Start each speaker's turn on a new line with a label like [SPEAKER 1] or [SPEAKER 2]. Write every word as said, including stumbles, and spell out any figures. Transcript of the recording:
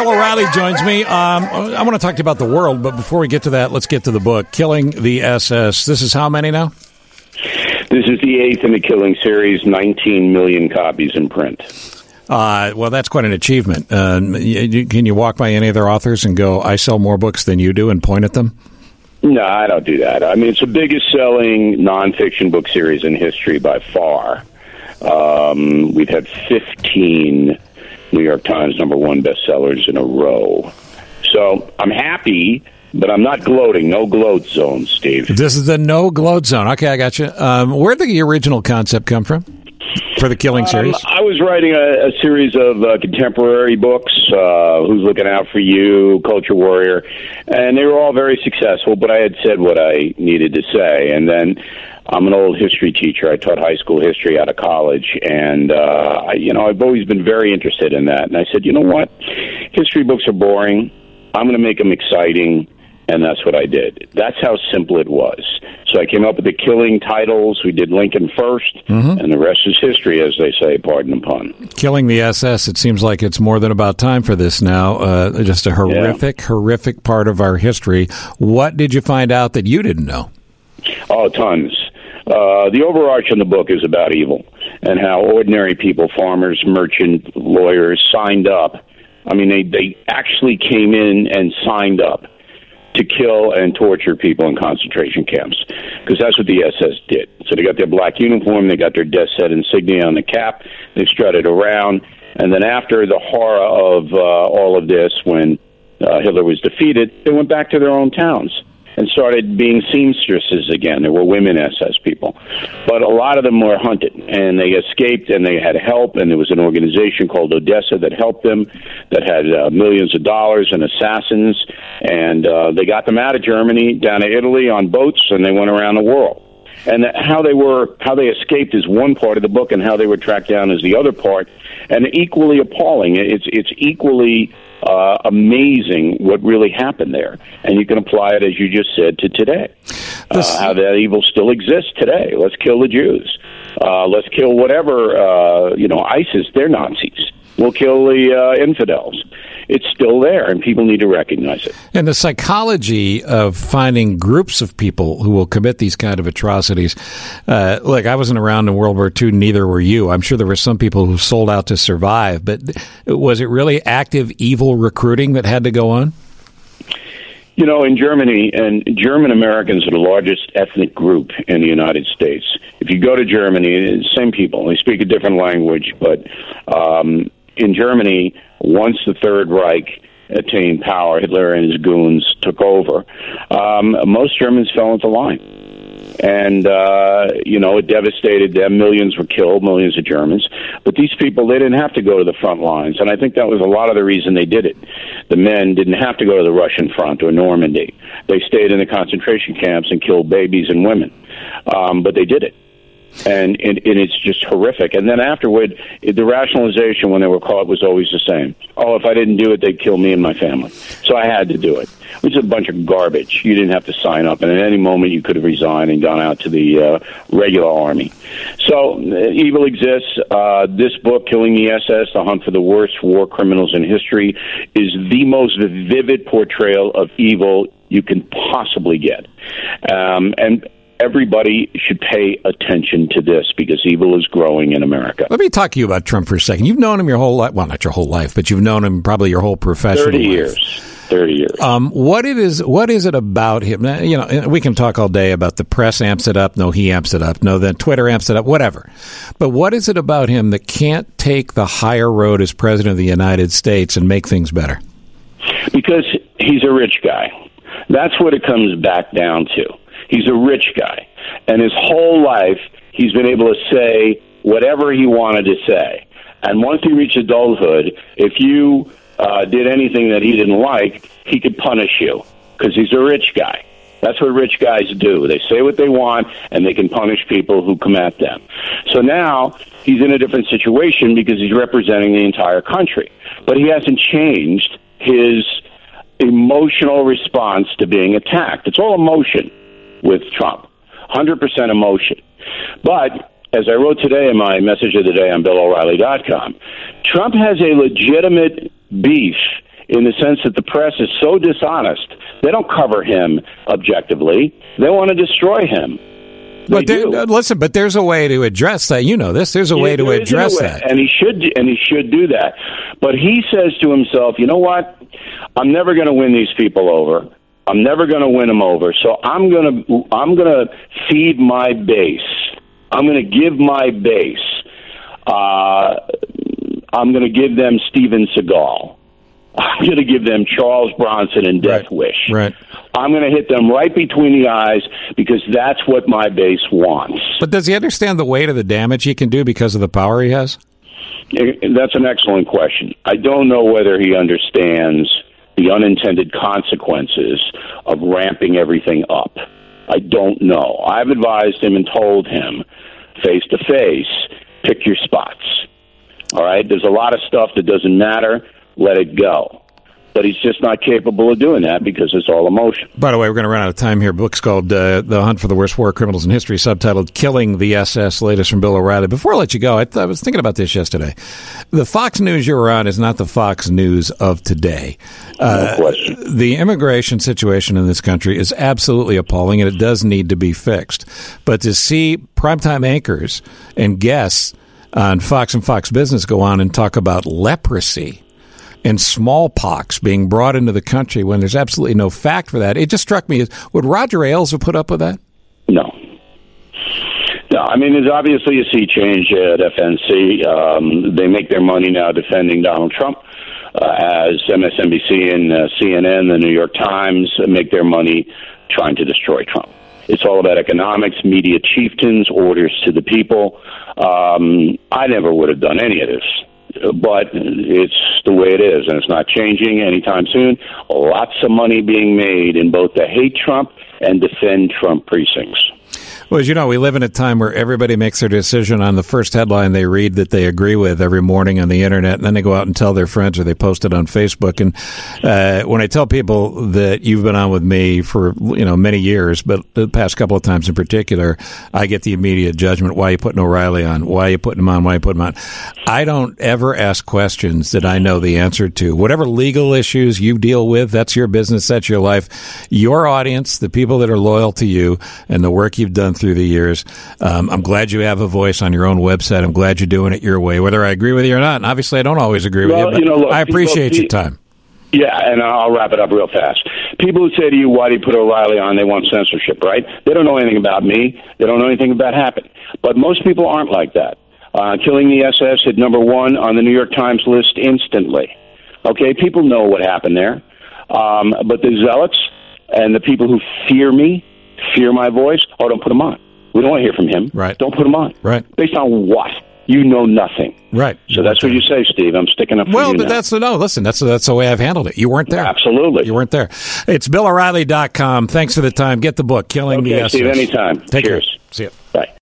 [SPEAKER 1] Bill O'Reilly joins me. Um, I want to talk to you about the world, but before we get to that, let's get to the book, Killing the S S. This is how many now?
[SPEAKER 2] This is the eighth in the Killing series, nineteen million copies in print.
[SPEAKER 1] Uh, well, that's quite an achievement. Uh, you, can you walk by any other authors and go, I sell more books than you do, and point at them?
[SPEAKER 2] No, I don't do that. I mean, it's the biggest selling nonfiction book series in history by far. Um, we've had fifteen New York Times number one bestsellers in a row. So I'm happy, but I'm not gloating. No gloat zone, Steve.
[SPEAKER 1] This is the no gloat zone. Okay, I got you. Um, where'd the original concept come from for the Killing series?
[SPEAKER 2] Um, I was writing a, a series of uh, contemporary books, uh, Who's Looking Out for You, Culture Warrior, and they were all very successful, but I had said what I needed to say. And then I'm an old history teacher. I taught high school history out of college, and, uh, I, you know, I've always been very interested in that. And I said, you know what? History books are boring. I'm going to make them exciting, and that's what I did. That's how simple it was. So I came up with the Killing titles. We did Lincoln first, mm-hmm. and the rest is history, as they say, pardon the pun.
[SPEAKER 1] Killing the S S, it seems like it's more than about time for this now. Uh, just a horrific, yeah. horrific part of our history. What did you find out that you didn't know?
[SPEAKER 2] Oh, tons. Uh, the overarch in the book is about evil and how ordinary people, farmers, merchant, lawyers, signed up. I mean, they, they actually came in and signed up to kill and torture people in concentration camps, because that's what the S S did. So they got their black uniform, they got their death set insignia on the cap, they strutted around, and then after the horror of uh, all of this, when uh, Hitler was defeated, they went back to their own towns and started being seamstresses again. There were women S S people. But a lot of them were hunted, and they escaped, and they had help, and there was an organization called Odessa that helped them, that had uh, millions of dollars and assassins, and uh, they got them out of Germany, down to Italy on boats, and they went around the world. And how they were, how they escaped is one part of the book, and how they were tracked down is the other part, and equally appalling. It's it's equally uh, amazing what really happened there, and you can apply it, as you just said, to today. Uh, how that evil still exists today. Let's kill the Jews. Uh, let's kill whatever uh, you know. ISIS, they're Nazis. We'll kill the uh, infidels. It's still there, and people need to recognize it.
[SPEAKER 1] And the psychology of finding groups of people who will commit these kind of atrocities. Uh, look, I wasn't around in World War Two, neither were you. I'm sure there were some people who sold out to survive, but was it really active evil recruiting that had to go on?
[SPEAKER 2] You know, in Germany, and German Americans are the largest ethnic group in the United States. If you go to Germany, it's the same people. They speak a different language, but um, in Germany, once the Third Reich attained power, Hitler and his goons took over, um, most Germans fell into line. And, uh, you know, it devastated them. Millions were killed, millions of Germans. But these people, they didn't have to go to the front lines. And I think that was a lot of the reason they did it. The men didn't have to go to the Russian front or Normandy. They stayed in the concentration camps and killed babies and women. Um, but they did it. And, and, and it's just horrific. And then afterward, the rationalization when they were caught was always the same. Oh, if I didn't do it, they'd kill me and my family. So I had to do it, which is a bunch of garbage. You didn't have to sign up, and at any moment you could have resigned and gone out to the uh, regular army. So uh, evil exists. Uh, this book, Killing the S S, The Hunt for the Worst War Criminals in History, is the most vivid portrayal of evil you can possibly get. Um, and everybody should pay attention to this, because evil is growing in America.
[SPEAKER 1] Let me talk to you about Trump for a second. You've known him your whole life. Well, not your whole life, but you've known him probably your whole professional
[SPEAKER 2] thirty
[SPEAKER 1] life.
[SPEAKER 2] years. thirty years.
[SPEAKER 1] Um, what it is, what is it about him? You know, we can talk all day about the press amps it up. No, he amps it up. No, then Twitter amps it up, whatever. But what is it about him that can't take the higher road as president of the United States and make things better?
[SPEAKER 2] Because he's a rich guy. That's what it comes back down to. He's a rich guy, and his whole life he's been able to say whatever he wanted to say. And once he reached adulthood, if you uh, did anything that he didn't like, he could punish you, because he's a rich guy. That's what rich guys do. They say what they want, and they can punish people who come at them. So now he's in a different situation because he's representing the entire country. But he hasn't changed his emotional response to being attacked. It's all emotion with Trump, one hundred percent emotion. But as I wrote today in my message of the day on Bill O'Reilly dot com, Trump has a legitimate beef in the sense that the press is so dishonest. They don't cover him objectively. They want to destroy him.
[SPEAKER 1] But there, listen, but there's a way to address that. You know this. There's a
[SPEAKER 2] yeah,
[SPEAKER 1] way to address
[SPEAKER 2] way.
[SPEAKER 1] that,
[SPEAKER 2] and he should, and he should do that. But he says to himself, "You know what? I'm never going to win these people over. I'm never going to win them over. So I'm going to, I'm going to feed my base. I'm going to give my base. Uh, I'm going to give them Steven Seagal. I'm going to give them Charles Bronson and Death
[SPEAKER 1] right.
[SPEAKER 2] Wish.
[SPEAKER 1] Right.
[SPEAKER 2] I'm going to hit them right between the eyes because that's what my base wants."
[SPEAKER 1] But does he understand the weight of the damage he can do because of the power he has?
[SPEAKER 2] That's an excellent question. I don't know whether he understands the unintended consequences of ramping everything up. I don't know. I've advised him and told him face to face, pick your spots. All right? There's a lot of stuff that doesn't matter. Let it go. But he's just not capable of doing that because it's all emotion.
[SPEAKER 1] By the way, we're going to run out of time here. Book's called uh, The Hunt for the Worst War Criminals in History, subtitled Killing the S S, latest from Bill O'Reilly. Before I let you go, I, th- I was thinking about this yesterday. The Fox News you were on is not the Fox News of today. Uh,
[SPEAKER 2] no question.
[SPEAKER 1] The immigration situation in this country is absolutely appalling, and it does need to be fixed. But to see primetime anchors and guests on Fox and Fox Business go on and talk about leprosy and smallpox being brought into the country when there's absolutely no fact for that. It just struck me as, would Roger Ailes have put up with that?
[SPEAKER 2] No. No, I mean, there's obviously a sea change at F N C. Um, they make their money now defending Donald Trump, uh, as M S N B C and uh, C N N, the New York Times, make their money trying to destroy Trump. It's all about economics, media chieftains, orders to the people. Um, I never would have done any of this. But it's the way it is, and it's not changing anytime soon. Lots of money being made in both the hate Trump and defend Trump precincts.
[SPEAKER 1] Well, as you know, we live in a time where everybody makes their decision on the first headline they read that they agree with every morning on the internet, and then they go out and tell their friends or they post it on Facebook. And uh, when I tell people that you've been on with me for, you know, many years, but the past couple of times in particular, I get the immediate judgment, why are you putting O'Reilly on? Why are you putting him on? Why are you putting him on? I don't ever ask questions that I know the answer to. Whatever legal issues you deal with, that's your business, that's your life. Your audience, the people that are loyal to you and the work you've done through the years. Um, I'm glad you have a voice on your own website. I'm glad you're doing it your way, whether I agree with you or not. And obviously, I don't always agree with
[SPEAKER 2] well,
[SPEAKER 1] you, but
[SPEAKER 2] you know, look,
[SPEAKER 1] I appreciate
[SPEAKER 2] people,
[SPEAKER 1] your time.
[SPEAKER 2] Yeah, and I'll wrap it up real fast. People who say to you, why do you put O'Reilly on? They want censorship, right? They don't know anything about me. They don't know anything about Happen. But most people aren't like that. Uh, Killing the S S hit number one on the New York Times list instantly. Okay, people know what happened there. Um, but the zealots and the people who fear me, fear my voice, oh, don't put them on. We don't want to hear from him.
[SPEAKER 1] Right.
[SPEAKER 2] Don't put him on.
[SPEAKER 1] Right.
[SPEAKER 2] Based on what? You know nothing.
[SPEAKER 1] Right.
[SPEAKER 2] So that's what you say, Steve. I'm sticking up for
[SPEAKER 1] well,
[SPEAKER 2] you
[SPEAKER 1] but
[SPEAKER 2] now.
[SPEAKER 1] that's the no. Listen, that's that's the way I've handled it. You weren't there.
[SPEAKER 2] Absolutely.
[SPEAKER 1] You weren't there. It's Bill O'Reilly dot com. Thanks for the time. Get the book, Killing
[SPEAKER 2] okay,
[SPEAKER 1] the S S.
[SPEAKER 2] Steve, anytime.
[SPEAKER 1] Take
[SPEAKER 2] Cheers.
[SPEAKER 1] care. See you.
[SPEAKER 2] Bye.